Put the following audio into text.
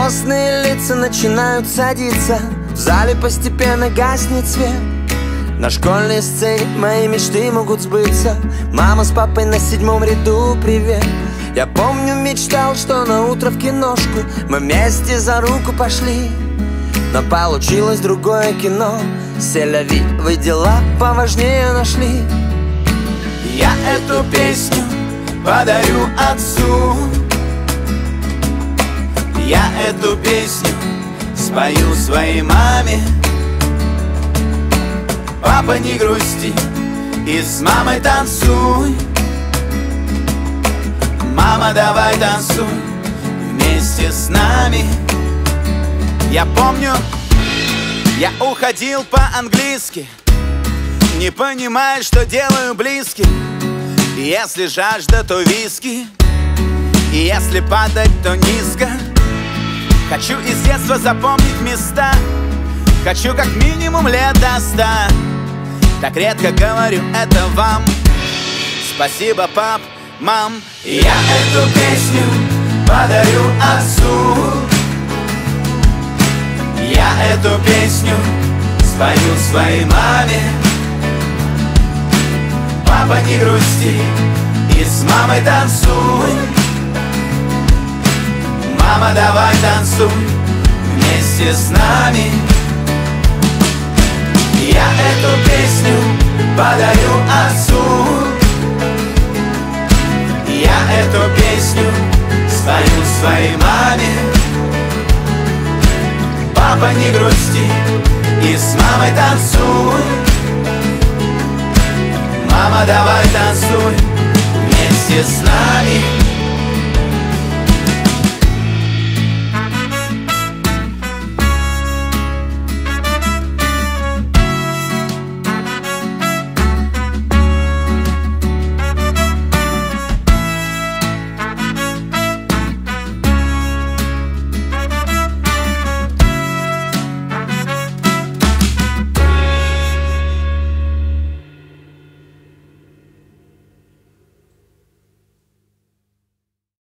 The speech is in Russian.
Грустные лица начинают садиться, в зале постепенно гаснет свет. На школьной сцене мои мечты могут сбыться. Мама с папой на 7-м ряду, привет. Я помню, мечтал, что на утро в киношку мы вместе за руку пошли. Но получилось другое кино. Селяви, вы дела поважнее нашли. Я эту песню подарю отцу. Я эту песню спою своей маме. Папа, не грусти и с мамой танцуй. Мама, давай танцуй вместе с нами. Я помню, я уходил по-английски, не понимая, что делаю близким. Если жажда, то виски, и если падать, то низко. Хочу из детства запомнить места, хочу как минимум лет до 100. Так редко говорю это вам. Спасибо, пап, мам. Я эту песню подарю отцу. Я эту песню спою своей маме. Папа, не грусти и с мамой танцуй. Мама, давай танцуй вместе с нами. Я эту песню подарю отцу. Я эту песню спою своей маме. Папа, не грусти и с мамой танцуй. Мама, давай танцуй вместе с нами.